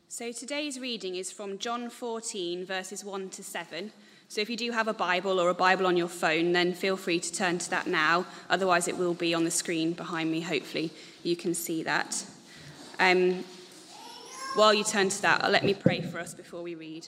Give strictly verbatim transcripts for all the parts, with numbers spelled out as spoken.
So today's reading is from John fourteen, verses one to seven. So if you do have a Bible or a Bible on your phone, then feel free to turn to that now. Otherwise, it will be on the screen behind me. Hopefully, you can see that. Um, while you turn to that, let me pray for us before we read.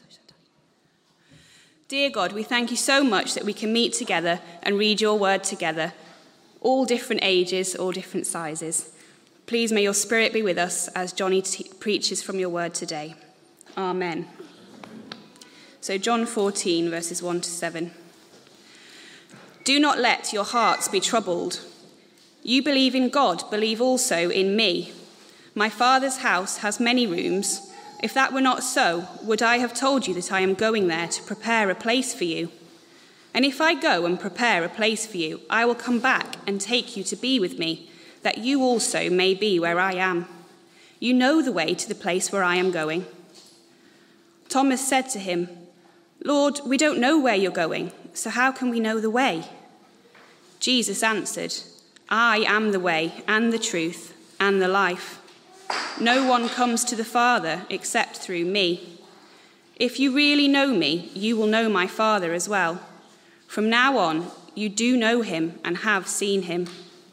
Dear God, we thank you so much that we can meet together and read your word together, all different ages, all different sizes. Please may your spirit be with us as Johnny t- preaches from your word today. Amen. So John fourteen, verses one to seven. Do not let your hearts be troubled. You believe in God, believe also in me. My Father's house has many rooms. If that were not so, would I have told you that I am going there to prepare a place for you? And if I go and prepare a place for you, I will come back and take you to be with me, that you also may be where I am. You know the way to the place where I am going. Thomas said to him, Lord, we don't know where you're going, so how can we know the way? Jesus answered, I am the way and the truth and the life. No one comes to the Father except through me. If you really know me, you will know my Father as well. From now on, you do know him and have seen him.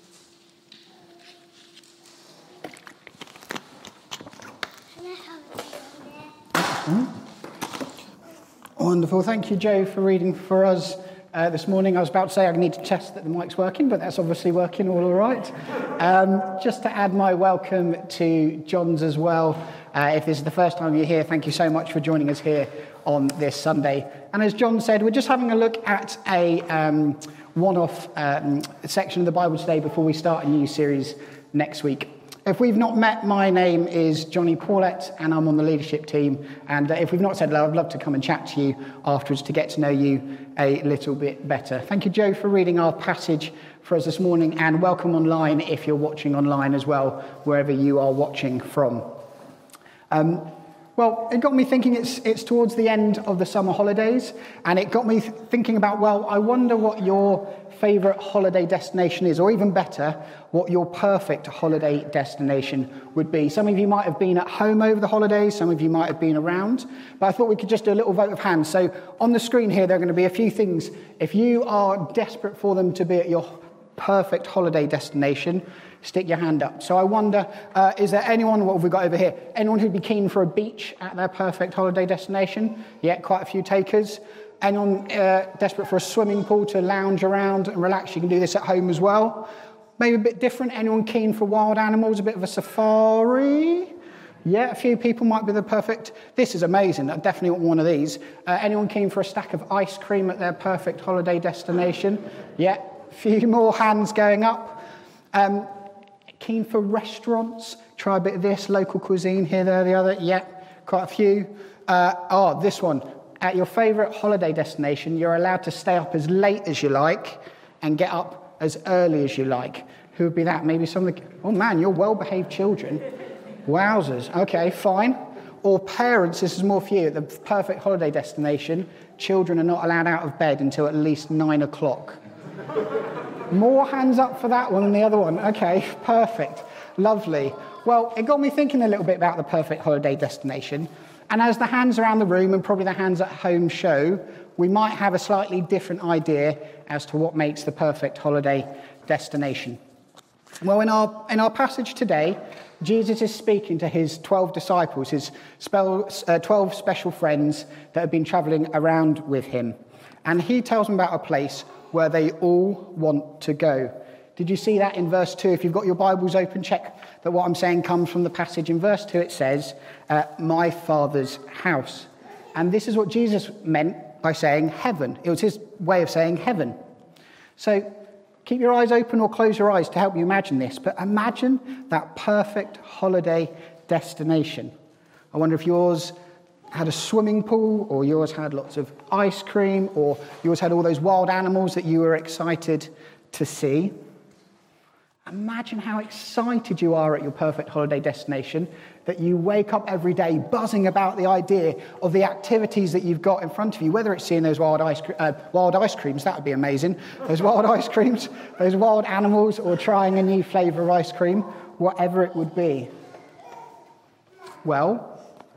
Wonderful. Thank you, Joe, for reading for us uh, this morning. I was about to say I need to test that the mic's working, but that's obviously working all all right. Um, just to add my welcome to John's as well. Uh, if this is the first time you're here, thank you so much for joining us here on this Sunday. And as John said, we're just having a look at a um, one-off um, section of the Bible today before we start a new series next week. If we've not met, my name is Johnny Paulette, and I'm on the leadership team. And uh, if we've not said hello, I'd love to come and chat to you afterwards to get to know you a little bit better. Thank you, Joe, for reading our passage for us this morning, and welcome online if you're watching online as well, wherever you are watching from. Um, well, it got me thinking it's it's towards the end of the summer holidays, and it got me th- thinking about, well, I wonder what your favourite holiday destination is, or even better, what your perfect holiday destination would be. Some of you might have been at home over the holidays, some of you might have been around, but I thought we could just do a little vote of hands. So on the screen here, there are going to be a few things. If you are desperate for them to be at your perfect holiday destination, stick your hand up. So I wonder, uh, is there anyone, what have we got over here? Anyone who'd be keen for a beach at their perfect holiday destination? Yeah, quite a few takers. Anyone uh, desperate for a swimming pool to lounge around and relax? You can do this at home as well. Maybe a bit different. Anyone keen for wild animals, a bit of a safari? Yeah, a few people might be the perfect. This is amazing. I definitely want one of these. Uh, anyone keen for a stack of ice cream at their perfect holiday destination? Yeah, a few more hands going up. Um, keen for restaurants? Try a bit of this, local cuisine, here, there, the other. Yeah, quite a few. Uh, oh, this one. At your favourite holiday destination, you're allowed to stay up as late as you like and get up as early as you like. Who would be that? Maybe some of the... Oh, man, you're well-behaved children. Wowzers. Okay, fine. Or parents, this is more for you. At the perfect holiday destination, children are not allowed out of bed until at least nine o'clock. More hands up for that one than the other one. Okay, perfect. Lovely. Well, it got me thinking a little bit about the perfect holiday destination. And as the hands around the room and probably the hands at home show, we might have a slightly different idea as to what makes the perfect holiday destination. Well, in our in our passage today, Jesus is speaking to his twelve disciples, his spell, uh, twelve special friends that have been travelling around with him. And he tells them about a place where they all want to go. Did you see that in verse two? If you've got your Bibles open, check that what I'm saying comes from the passage. In verse two, it says, uh, my Father's house. And this is what Jesus meant by saying heaven. It was his way of saying heaven. So keep your eyes open or close your eyes to help you imagine this. But imagine that perfect holiday destination. I wonder if yours had a swimming pool, or yours had lots of ice cream, or yours had all those wild animals that you were excited to see. Imagine how excited you are at your perfect holiday destination, that you wake up every day buzzing about the idea of the activities that you've got in front of you, whether it's seeing those wild ice, uh, wild ice creams, that would be amazing, those wild ice creams, those wild animals, or trying a new flavour of ice cream, whatever it would be. Well,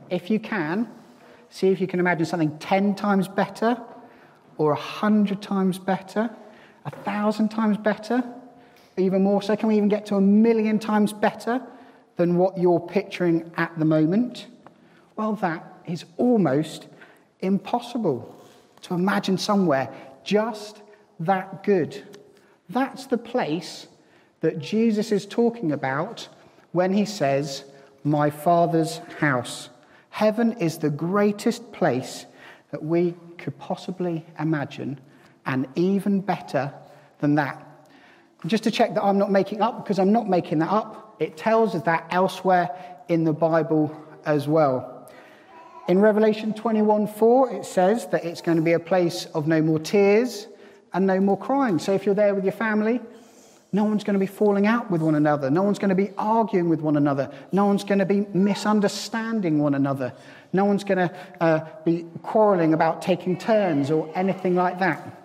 if you can, see if you can imagine something ten times better, or a hundred times better, a thousand times better, even more so. Can we even get to a million times better than what you're picturing at the moment? Well, that is almost impossible to imagine somewhere just that good. That's the place that Jesus is talking about when he says, my Father's house. Heaven is the greatest place that we could possibly imagine, and even better than that. Just to check that I'm not making up, because I'm not making that up, it tells us that elsewhere in the Bible as well. In Revelation twenty-one four, it says that it's going to be a place of no more tears and no more crying. So if you're there with your family, no one's going to be falling out with one another. No one's going to be arguing with one another. No one's going to be misunderstanding one another. No one's going to uh, be quarrelling about taking turns or anything like that.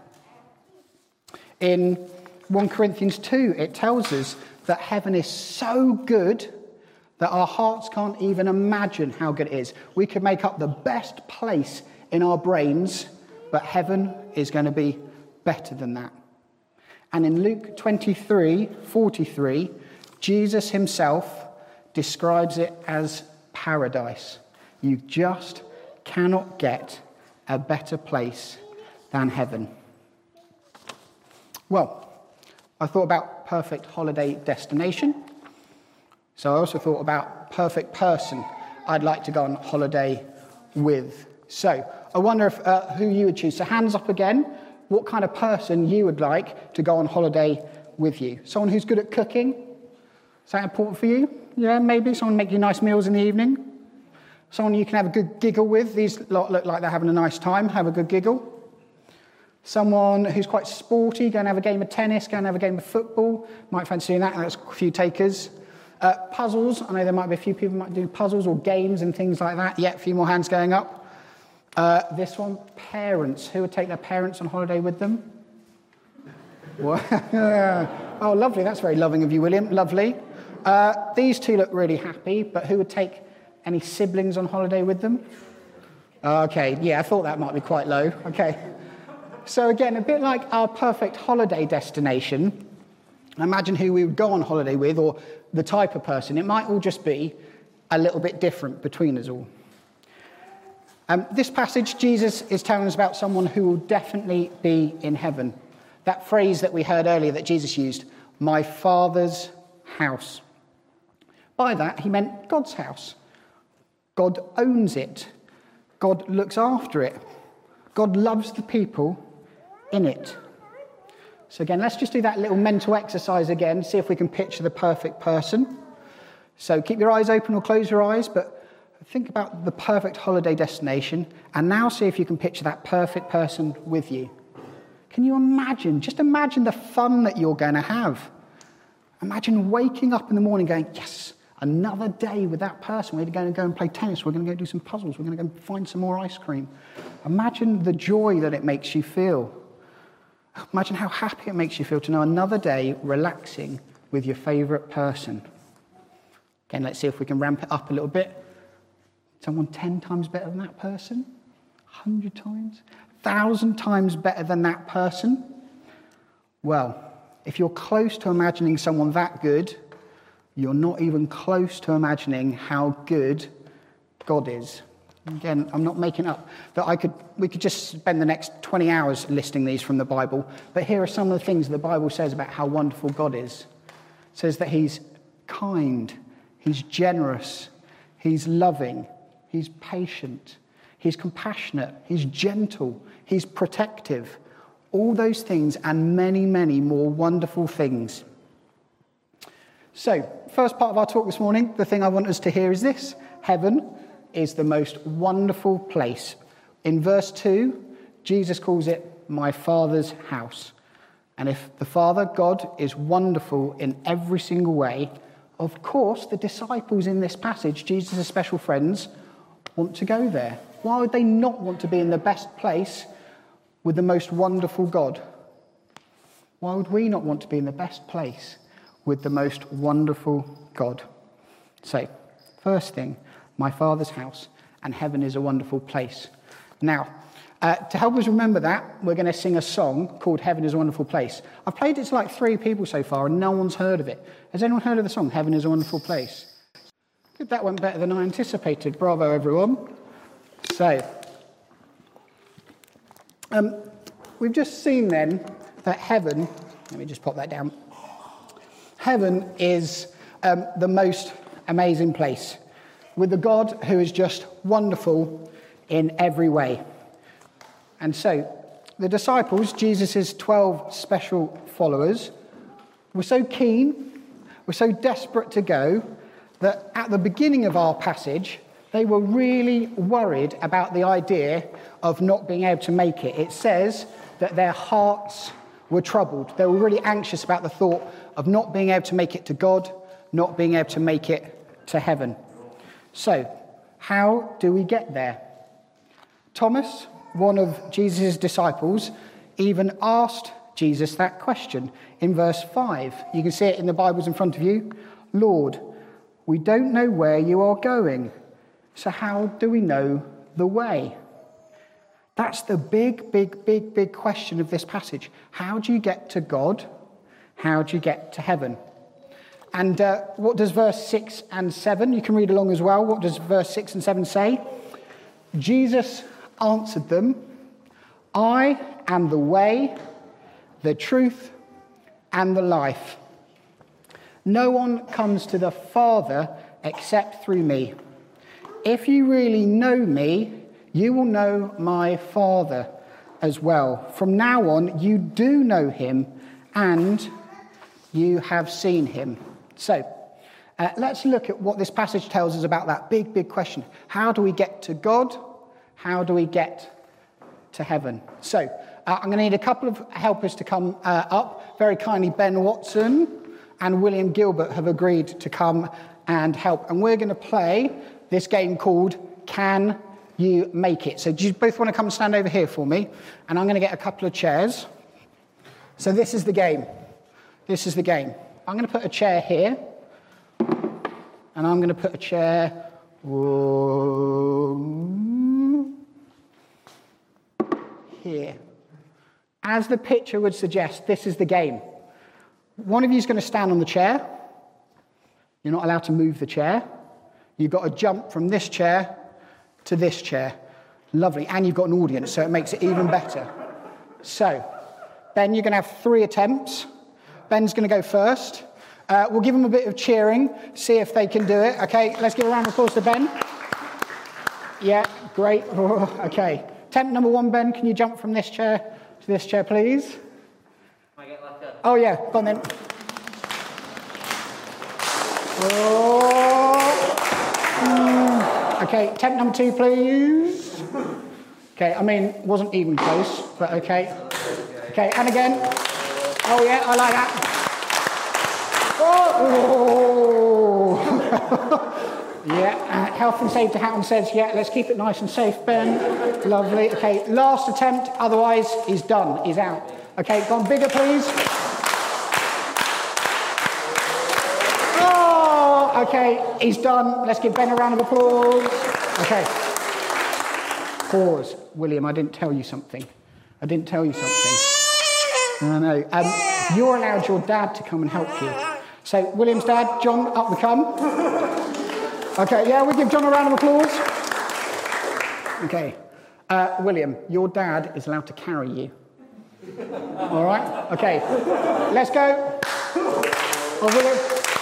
In First Corinthians two, it tells us that heaven is so good that our hearts can't even imagine how good it is. We could make up the best place in our brains, but heaven is going to be better than that. And in Luke twenty-three forty-three, Jesus himself describes it as paradise. You just cannot get a better place than heaven. Well, I thought about perfect holiday destination. So I also thought about perfect person I'd like to go on holiday with. So I wonder if uh, who you would choose. So hands up again. What kind of person you would like to go on holiday with you? Someone who's good at cooking? Is that important for you? Yeah, maybe. Someone make you nice meals in the evening? Someone you can have a good giggle with. These lot look like they're having a nice time. Have a good giggle. Someone who's quite sporty. Go and have a game of tennis. Go and have a game of football. Might fancy doing that. That's a few takers. Uh, puzzles. I know there might be a few people who might do puzzles or games and things like that. Yeah, a few more hands going up. Uh, this one, parents. Who would take their parents on holiday with them? Oh, lovely. That's very loving of you, William. Lovely. Uh, these two look really happy, but who would take any siblings on holiday with them? Okay, yeah, I thought that might be quite low. Okay. So again, a bit like our perfect holiday destination, imagine who we would go on holiday with, or the type of person. It might all just be a little bit different between us all. Um, this passage, Jesus is telling us about someone who will definitely be in heaven. That phrase that we heard earlier that Jesus used, my Father's house. By that, he meant God's house. God owns it. God looks after it. God loves the people in it. So again, let's just do that little mental exercise again, see if we can picture the perfect person. So keep your eyes open or close your eyes, but think about the perfect holiday destination, and now see if you can picture that perfect person with you. Can you imagine, just imagine the fun that you're going to have. Imagine waking up in the morning going, yes, another day with that person. We're going to go and play tennis. We're going to go do some puzzles. We're going to go find some more ice cream. Imagine the joy that it makes you feel. Imagine how happy it makes you feel to know another day relaxing with your favourite person. Again, let's see if we can ramp it up a little bit. Someone ten times better than that person? A hundred times? A thousand times better than that person? Well, if you're close to imagining someone that good, you're not even close to imagining how good God is. Again, I'm not making up that I could. We could just spend the next twenty hours listing these from the Bible, but here are some of the things the Bible says about how wonderful God is. It says that he's kind, he's generous, he's loving, he's patient, he's compassionate, he's gentle, he's protective. All those things and many, many more wonderful things. So, first part of our talk this morning, the thing I want us to hear is this. Heaven is the most wonderful place. In verse two, Jesus calls it my Father's house. And if the Father, God, is wonderful in every single way, of course, the disciples in this passage, Jesus' special friends, want to go there. Why would they not want to be in the best place with the most wonderful God? Why would we not want to be in the best place with the most wonderful God? So, first thing, my Father's house. and heaven is a wonderful place. Now, uh, to help us remember that, we're going to sing a song called Heaven is a Wonderful Place. I've played it to like three people so far, and no one's heard of it. Has anyone heard of the song, Heaven is a Wonderful Place? Good, that went better than I anticipated. Bravo, everyone. So, um, we've just seen then that heaven, let me just pop that down. Heaven is um, the most amazing place, with a God who is just wonderful in every way. And so, the disciples, Jesus' twelve special followers, were so keen, were so desperate to go, that at the beginning of our passage, they were really worried about the idea of not being able to make it. It says that their hearts were troubled. They were really anxious about the thought of not being able to make it to God, not being able to make it to heaven. So, how do we get there? Thomas, one of Jesus' disciples, even asked Jesus that question in verse five. You can see it in the Bibles in front of you. Lord, we don't know where you are going, so how do we know the way? That's the big, big, big, big question of this passage. How do you get to God? How do you get to heaven? And uh, what does verse six and seven, you can read along as well, what does verse six and seven say? Jesus answered them, I am the way, the truth, and the life. No one comes to the Father except through me. If you really know me, you will know my Father as well. From now on, you do know him, and you have seen him. So, uh, let's look at what this passage tells us about that big, big question. How do we get to God? How do we get to heaven? So, uh, I'm going to need a couple of helpers to come uh, up. Very kindly, Ben Watson and William Gilbert have agreed to come and help. And we're going to play this game called Can You Make It? So do you both want to come and stand over here for me? And I'm going to get a couple of chairs. So this is the game. This is the game. I'm going to put a chair here. And I'm going to put a chair here. As the picture would suggest, this is the game. One of you is going to stand on the chair. You're not allowed to move the chair. You've got to jump from this chair to this chair. Lovely. And you've got an audience, so it makes it even better. So, Ben, you're going to have three attempts. Ben's going to go first. Uh, we'll give him a bit of cheering, see if they can do it. Okay, let's give a round of applause to Ben. Yeah, great. Okay. Attempt number one, Ben, can you jump from this chair to this chair, please? Can I get like a... Oh, yeah, go on then. Oh. Mm. Okay, attempt number two, please. Okay, I mean, wasn't even close, but okay. Okay, and again. Oh, yeah, I like that. Oh! Yeah, uh, health and safety Hatton says, yeah, let's keep it nice and safe, Ben. Lovely. Okay, last attempt, otherwise he's done, he's out. Okay, go on, bigger, please. Oh, okay, he's done. Let's give Ben a round of applause. Okay. Pause. William, I didn't tell you something. I didn't tell you something. No, no. Um, you're allowed your dad to come and help you. So, William's dad, John, up we come. Okay, yeah, we give John a round of applause. Okay. Uh, William, your dad is allowed to carry you. All right? Okay. Let's go. Oh, William.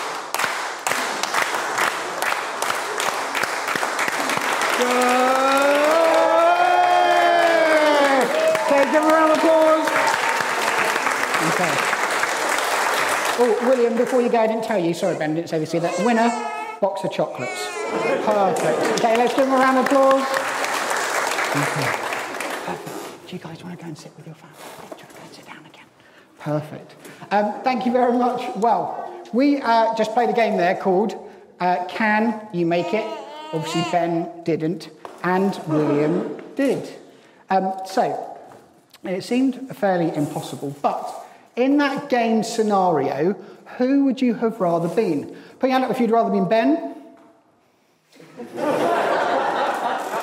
Okay, give him a round of applause. Okay. Oh, William, before you go, I didn't tell you. Sorry, Ben, I didn't say this either. Winner, box of chocolates. Perfect. Okay, let's give him a round of applause. Okay. Perfect. Do you guys want to go and sit with your family? Do you want to go and sit down again? Perfect. Um, thank you very much. Well, we uh, just played a game there called uh, Can You Make It? Obviously, Ben didn't, and William did. Um, so, it seemed fairly impossible, but in that game scenario, who would you have rather been? Put your hand up if you'd rather been Ben.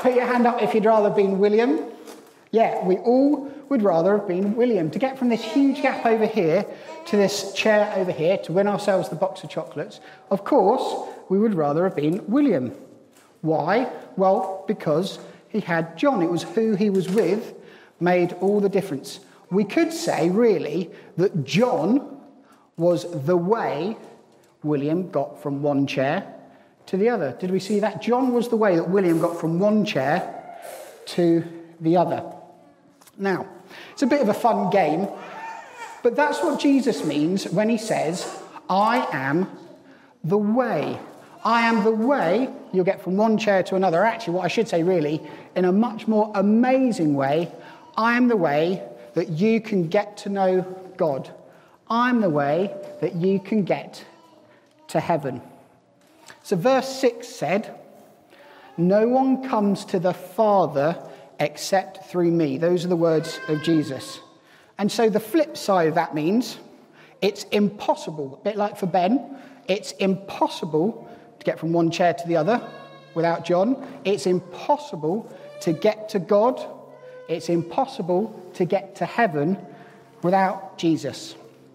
put your hand up if you'd rather have been William. Yeah, we all would rather have been William. To get from this huge gap over here to this chair over here to win ourselves the box of chocolates, of course, we would rather have been William. Why? Well, because he had John. It was who he was with made all the difference. We could say, really, that John was the way William got from one chair to the other. Did we see that? John was the way that William got from one chair to the other. Now, it's a bit of a fun game, but that's what Jesus means when he says, I am the way. I am the way you'll get from one chair to another. Actually, what I should say really, in a much more amazing way, I am the way that you can get to know God. I'm the way that you can get to heaven. So verse six said, no one comes to the Father except through me. Those are the words of Jesus. And so the flip side of that means it's impossible, a bit like for Ben, it's impossible to get from one chair to the other without John. It's impossible to get to God. It's impossible to get to heaven without Jesus.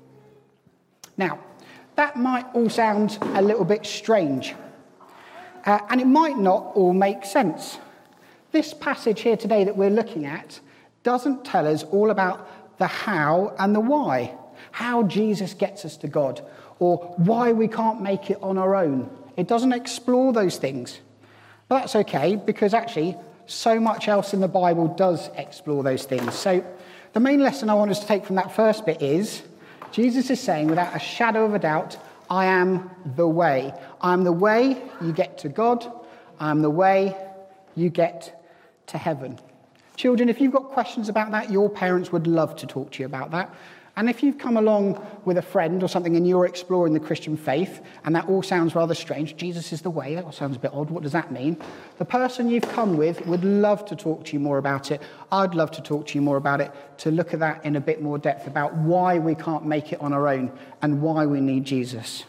Now, that might all sound a little bit strange, uh, and it might not all make sense. This passage here today that we're looking at doesn't tell us all about the how and the why, how Jesus gets us to God, or why we can't make it on our own. It doesn't explore those things. But that's okay, because actually so much else in the Bible does explore those things. So the main lesson I want us to take from that first bit is Jesus is saying without a shadow of a doubt, I am the way. I am the way you get to God. I am the way you get to heaven. Children, if you've got questions about that, your parents would love to talk to you about that. And if you've come along with a friend or something and you're exploring the Christian faith, and that all sounds rather strange, Jesus is the way, that all sounds a bit odd, what does that mean? The person you've come with would love to talk to you more about it. I'd love to talk to you more about it, to look at that in a bit more depth about why we can't make it on our own and why we need Jesus.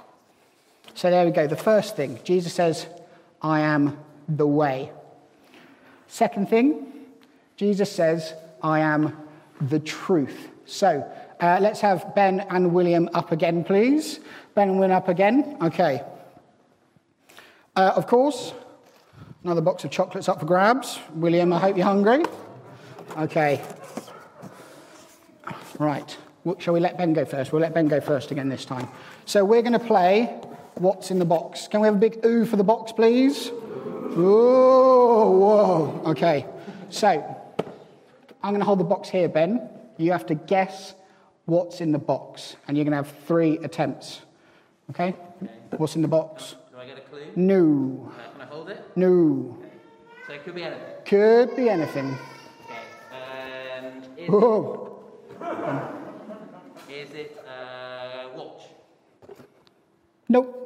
So there we go. The first thing, Jesus says, I am the way. Second thing, Jesus says, I am the truth. So uh, let's have Ben and William up again, please. Ben and William up again. Okay. Uh, of course, another box of chocolates up for grabs. William, I hope you're hungry. Okay. Right. Well, shall we let Ben go first? We'll let Ben go first again this time. So we're going to play What's in the Box. Can we have a big ooh for the box, please? Whoa, whoa. Okay. So I'm going to hold the box here, Ben. You have to guess what's in the box, and you're going to have three attempts. Okay? Okay. What's in the box? Do I get a clue? No. Uh, can I hold it? No. Okay. So it could be anything? Could be anything. Okay. Um, is Whoa. it, is it a uh, watch? Nope.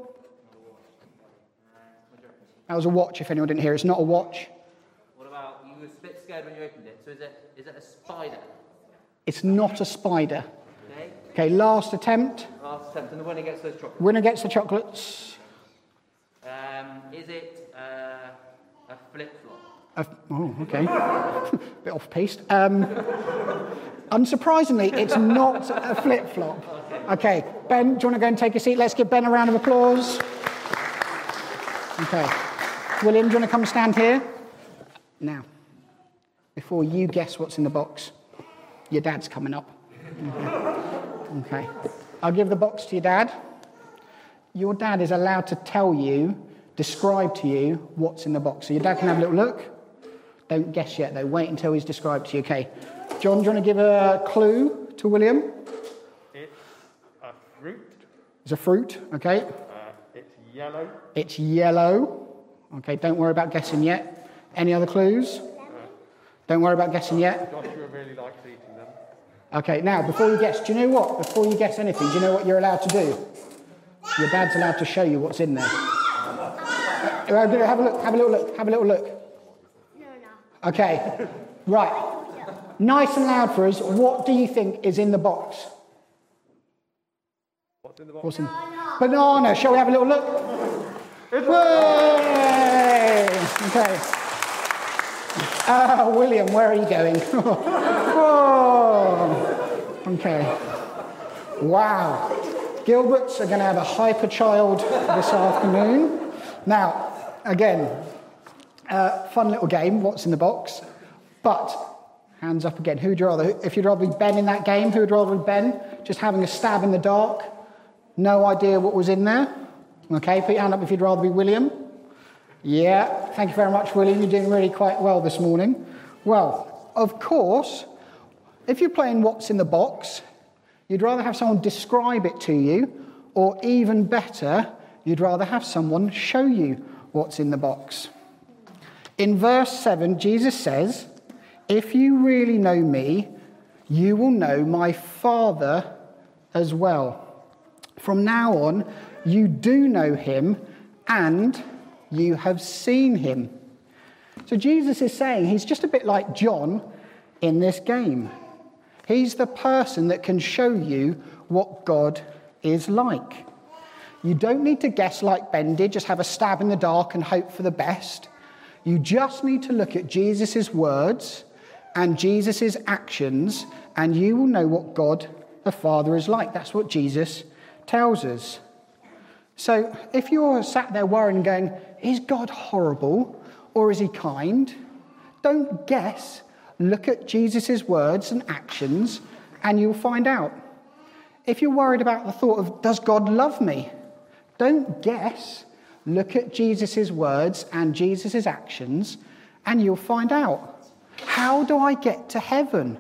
That was a watch, if anyone didn't hear. It's not a watch. What about, you were a bit scared when you opened it, so is it, is it a spider? It's not a spider. Okay. Okay, last attempt. Last attempt, and the winner gets those chocolates. Winner gets the chocolates. Um, is it uh, a flip-flop? Uh, oh, okay. Bit off-piste. Um, unsurprisingly, it's not a flip-flop. Okay. Okay, Ben, do you want to go and take a seat? Let's give Ben a round of applause. Okay. William, do you want to come stand here? Now, before you guess what's in the box, your dad's coming up. Okay. Okay. I'll give the box to your dad. Your dad is allowed to tell you, describe to you what's in the box. So your dad can have a little look. Don't guess yet, though. Wait until he's described to you. Okay. John, do you want to give a clue to William? It's a fruit. It's a fruit. Okay. Uh, it's yellow. It's yellow. Okay, don't worry about guessing yet. Any other clues? Don't worry about guessing yet. Joshua really likes eating them. Okay, now, before you guess, do you know what? Before you guess anything, do you know what you're allowed to do? Your dad's allowed to show you what's in there. Uh, have a look, have a little look, have a little look. No, no. Okay, right. Nice and loud for us. What do you think is in the box? What's in the box? What's in? Banana. Banana. Shall we have a little look? It's Way! Okay. Uh, William, where are you going? Oh, okay. Wow. Gilberts are going to have a hyper child this afternoon. Now, again, uh, fun little game, what's in the box? But, hands up again, who'd you rather? If you'd rather be Ben in that game, who would rather be Ben? Just having a stab in the dark, no idea what was in there. Okay, put your hand up if you'd rather be William. Yeah, thank you very much, William. You're doing really quite well this morning. Well, of course, if you're playing what's in the box, you'd rather have someone describe it to you, or even better, you'd rather have someone show you what's in the box. In verse seven, Jesus says, "If you really know me, you will know my Father as well. From now on, you do know him, and you have seen him." So Jesus is saying he's just a bit like John in this game. He's the person that can show you what God is like. You don't need to guess like Ben did, just have a stab in the dark and hope for the best. You just need to look at Jesus' words and Jesus' actions, and you will know what God the Father is like. That's what Jesus tells us. So if you're sat there worrying, going, is God horrible or is he kind? Don't guess. Look at Jesus' words and actions and you'll find out. If you're worried about the thought of, does God love me? Don't guess. Look at Jesus' words and Jesus' actions and you'll find out. How do I get to heaven?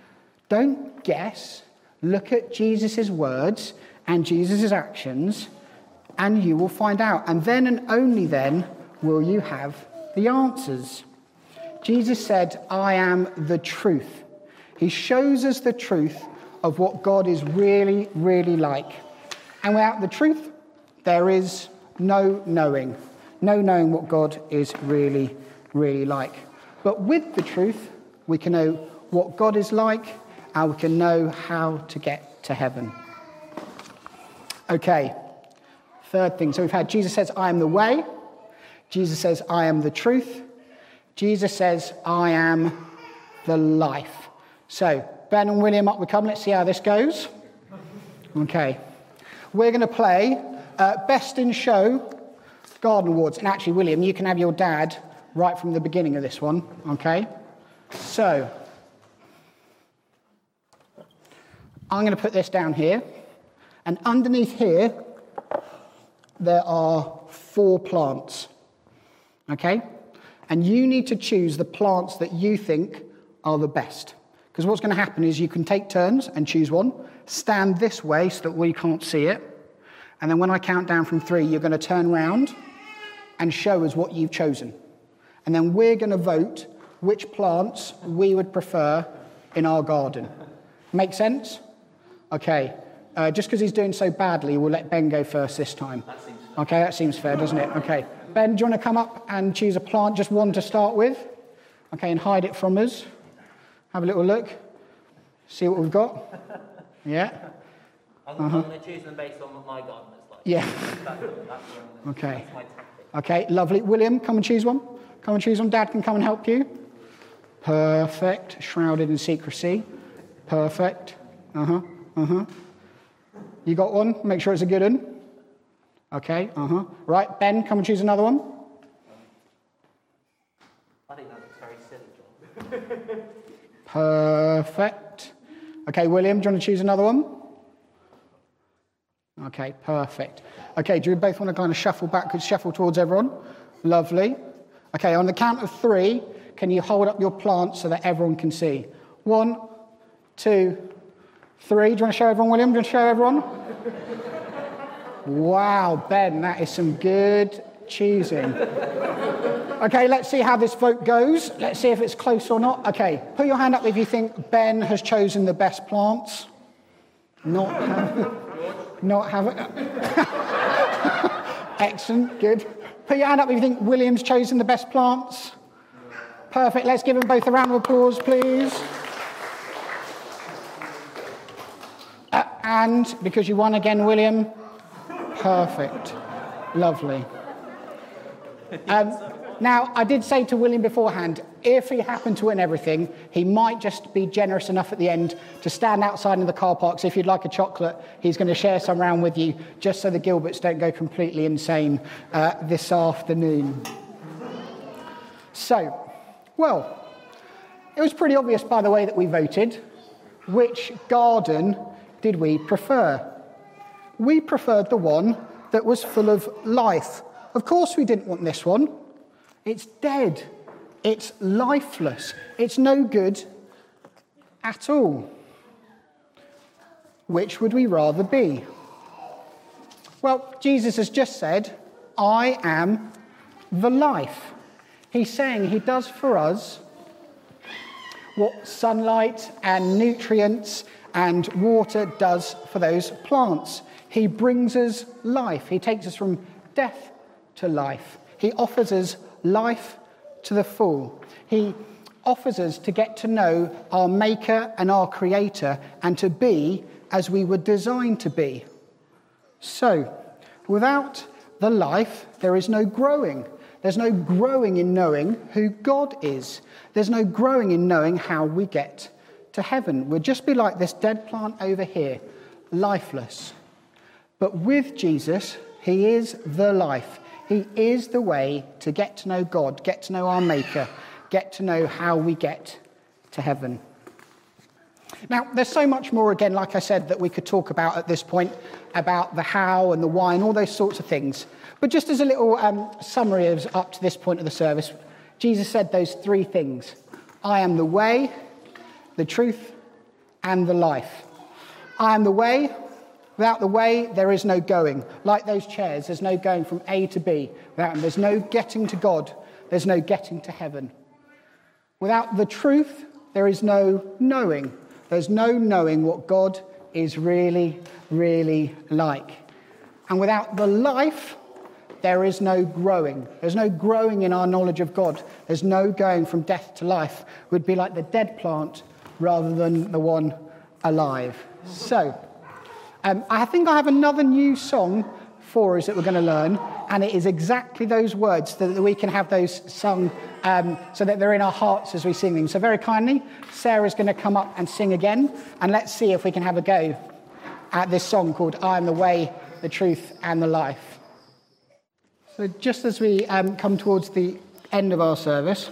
Don't guess. Look at Jesus' words and Jesus' actions and you will find out. And then and only then will you have the answers. Jesus said, "I am the truth." He shows us the truth of what God is really, really like. And without the truth, there is no knowing. No knowing what God is really, really like. But with the truth, we can know what God is like and we can know how to get to heaven. Okay. Third thing, so we've had Jesus says, "I am the way." Jesus says, "I am the truth." Jesus says, "I am the life." So, Ben and William, up we come. Let's see how this goes. Okay. We're going to play uh, Best in Show Garden Awards. And actually, William, you can have your dad right from the beginning of this one. Okay. So, I'm going to put this down here. And underneath here, there are four plants, okay? And you need to choose the plants that you think are the best. Because what's going to happen is you can take turns and choose one, stand this way so that we can't see it, and then when I count down from three, you're going to turn round and show us what you've chosen. And then we're going to vote which plants we would prefer in our garden. Make sense? Okay. Uh, just because he's doing so badly, we'll let Ben go first this time. That seems fair. Okay, that seems fair, doesn't it? Okay. Ben, do you want to come up and choose a plant, just one to start with? Okay, and hide it from us. Have a little look. See what we've got. Yeah. I'm, uh-huh. I'm going to choose them based on what my garden is like. Yeah. That's, that's okay. That's my tactic. Okay, lovely. William, come and choose one. Come and choose one. Dad can come and help you. Perfect. Shrouded in secrecy. Perfect. Uh-huh. Uh-huh. You got one? Make sure it's a good one. Okay, uh-huh. Right, Ben, come and choose another one. I think that looks very silly, John. Perfect. Okay, William, do you want to choose another one? Okay, perfect. Okay, do you both want to kind of shuffle backwards, shuffle towards everyone? Lovely. Okay, on the count of three, can you hold up your plant so that everyone can see? One, two, three. Do you want to show everyone, William? Do you want to show everyone? Wow, Ben, that is some good choosing. Okay, let's see how this vote goes. Let's see if it's close or not. Okay, put your hand up if you think Ben has chosen the best plants. Not have Not have it. Excellent, good. Put your hand up if you think William's chosen the best plants. Perfect, let's give them both a round of applause, please. Uh, and, because you won again, William, perfect. Lovely. Um, Now, I did say to William beforehand, if he happened to win everything, he might just be generous enough at the end to stand outside in the car park. So if you'd like a chocolate, he's going to share some around with you, just so the Gilberts don't go completely insane uh, this afternoon. So, well, it was pretty obvious by the way that we voted. Which garden did we prefer? We preferred the one that was full of life. Of course we didn't want this one. It's dead. It's lifeless. It's no good at all. Which would we rather be? Well, Jesus has just said, I am the life. He's saying he does for us what sunlight and nutrients and water does for those plants. He brings us life. He takes us from death to life. He offers us life to the full. He offers us to get to know our Maker and our Creator and to be as we were designed to be. So, without the life, there is no growing. There's no growing in knowing who God is. There's no growing in knowing how we get to heaven. We'll just be like this dead plant over here, lifeless. But with Jesus, he is the life. He is the way to get to know God, get to know our Maker, get to know how we get to heaven. Now, there's so much more, again, like I said, that we could talk about at this point, about the how and the why and all those sorts of things. But just as a little um, summary of up to this point of the service, Jesus said those three things. I am the way, the truth, and the life. I am the way. Without the way, there is no going. Like those chairs, there's no going from A to B. Without them, there's no getting to God. There's no getting to heaven. Without the truth, there is no knowing. There's no knowing what God is really, really like. And without the life, there is no growing. There's no growing in our knowledge of God. There's no going from death to life. We'd be like the dead plant rather than the one alive. So, um, I think I have another new song for us that we're going to learn, and it is exactly those words so that we can have those sung um, so that they're in our hearts as we sing them. So very kindly, Sarah's going to come up and sing again, and let's see if we can have a go at this song called I Am the Way, the Truth, and the Life. So just as we um, come towards the end of our service,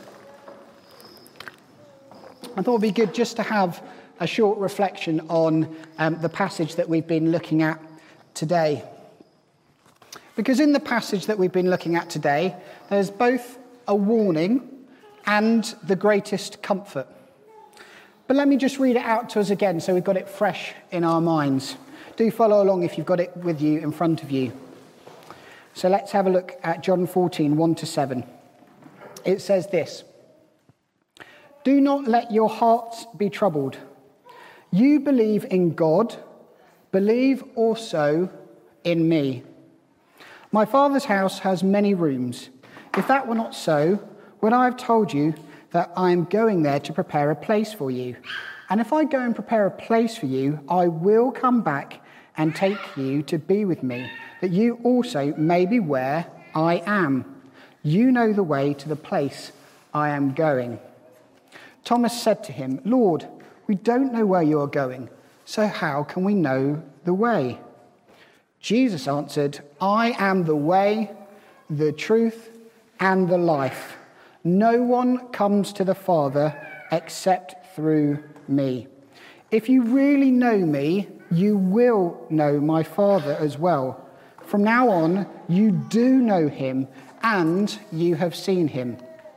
I thought it would be good just to have a short reflection on um, the passage that we've been looking at today. Because in the passage that we've been looking at today, there's both a warning and the greatest comfort. But let me just read it out to us again so we've got it fresh in our minds. Do follow along if you've got it with you in front of you. So let's have a look at John fourteen, one to seven. It says this: Do not let your hearts be troubled. You believe in God, believe also in me. My Father's house has many rooms. If that were not so, would I have told you that I am going there to prepare a place for you? And if I go and prepare a place for you, I will come back and take you to be with me, that you also may be where I am. You know the way to the place I am going. Thomas said to him, Lord, we don't know where you are going, so how can we know the way? Jesus answered, I am the way, the truth, and the life. No one comes to the Father except through me. If you really know me, you will know my Father as well. From now on, you do know him, and you have seen him.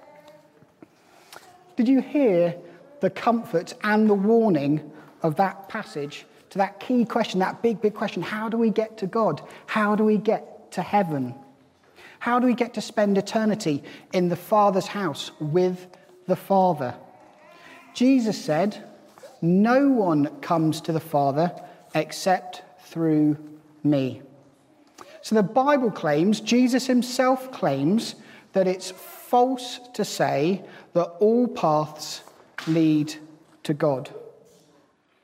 Did you hear the comfort and the warning of that passage to that key question, that big, big question? How do we get to God? How do we get to heaven? How do we get to spend eternity in the Father's house with the Father? Jesus said, no one comes to the Father except through me. So the Bible claims, Jesus himself claims, that it's false to say that all paths lead to God.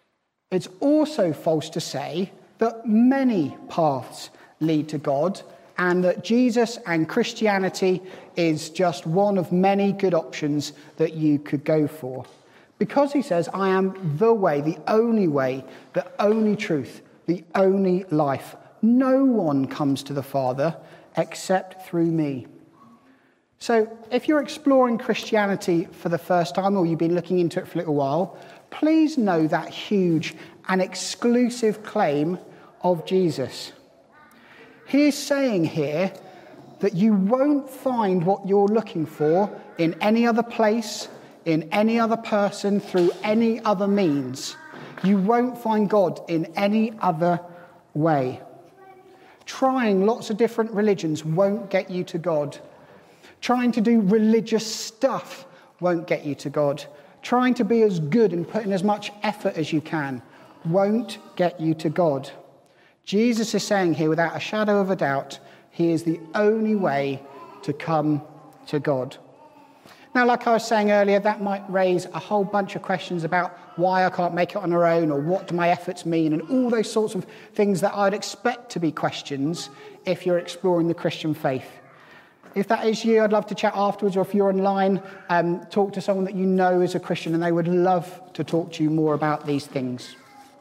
It's also false to say that many paths lead to God, and that Jesus and Christianity is just one of many good options that you could go for. Because he says, I am the way, the only way, the only truth, the only life. No one comes to the Father except through me. So if you're exploring Christianity for the first time, or you've been looking into it for a little while, please know that huge and exclusive claim of Jesus. He is saying here that you won't find what you're looking for in any other place, in any other person, through any other means. You won't find God in any other way. Trying lots of different religions won't get you to God. Trying to do religious stuff won't get you to God. Trying to be as good and put in as much effort as you can won't get you to God. Jesus is saying here, without a shadow of a doubt, he is the only way to come to God. Now, like I was saying earlier, that might raise a whole bunch of questions about why I can't make it on our own, or what do my efforts mean, and all those sorts of things that I'd expect to be questions if you're exploring the Christian faith. If that is you, I'd love to chat afterwards, or if you're online, um, talk to someone that you know is a Christian, and they would love to talk to you more about these things.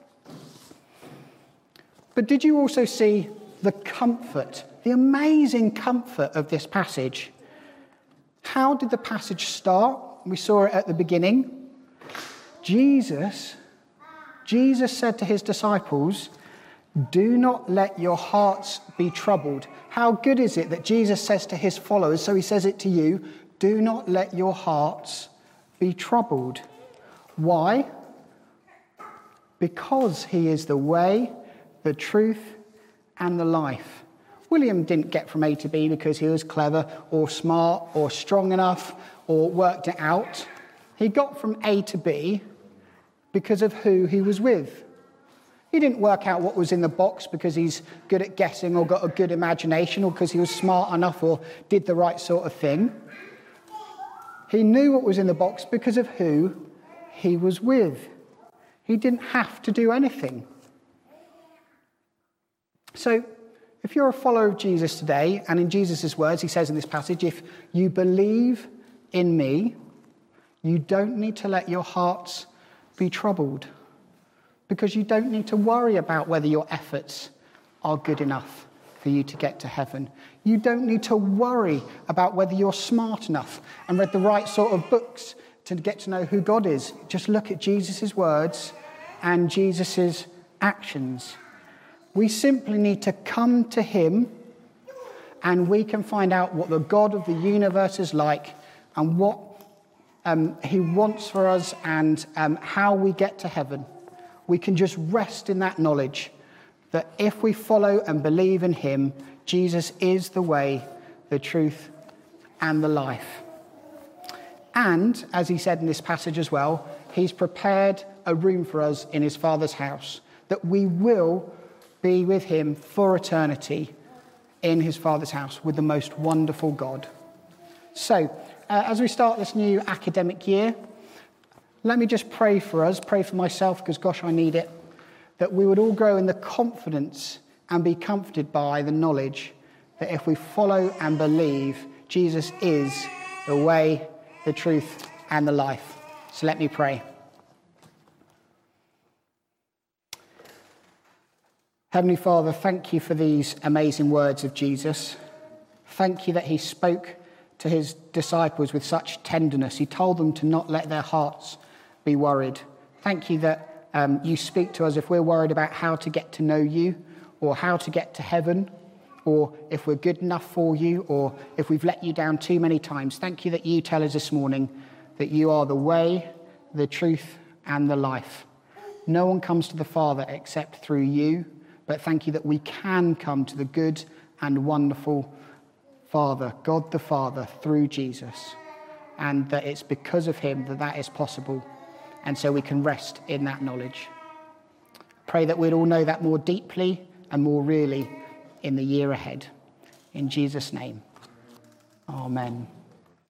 But did you also see the comfort, the amazing comfort of this passage? How did the passage start? We saw it at the beginning. Jesus, Jesus said to his disciples, do not let your hearts be troubled. How good is it that Jesus says to his followers, so he says it to you, do not let your hearts be troubled. Why? Because he is the way, the truth, and the life. William didn't get from A to B because he was clever or smart or strong enough or worked it out. He got from A to B because of who he was with. He didn't work out what was in the box because he's good at guessing or got a good imagination or because he was smart enough or did the right sort of thing. He knew what was in the box because of who he was with. He didn't have to do anything. So, if you're a follower of Jesus today, and in Jesus' words, he says in this passage, if you believe in me, you don't need to let your hearts be troubled, because you don't need to worry about whether your efforts are good enough for you to get to heaven. You don't need to worry about whether you're smart enough and read the right sort of books to get to know who God is. Just look at Jesus' words and Jesus' actions. We simply need to come to him, and we can find out what the God of the universe is like and what um, he wants for us, and um, how we get to heaven. We can just rest in that knowledge that if we follow and believe in him, Jesus is the way, the truth, and the life. And, as he said in this passage as well, he's prepared a room for us in his Father's house, that we will be with him for eternity in his Father's house with the most wonderful God. So, uh, as we start this new academic year, let me just pray for us, pray for myself, because gosh, I need it, that we would all grow in the confidence and be comforted by the knowledge that if we follow and believe, Jesus is the way, the truth, and the life. So let me pray. Heavenly Father, thank you for these amazing words of Jesus. Thank you that he spoke to his disciples with such tenderness. He told them to not let their hearts be worried. Thank you that um, you speak to us if we're worried about how to get to know you, or how to get to heaven, or if we're good enough for you, or if we've let you down too many times. Thank you that you tell us this morning that you are the way, the truth, and the life. No one comes to the Father except through you. But thank you that we can come to the good and wonderful Father, God the Father, through Jesus. And that it's because of him that that is possible. And so we can rest in that knowledge. Pray that we'd all know that more deeply and more really in the year ahead. In Jesus' name, amen.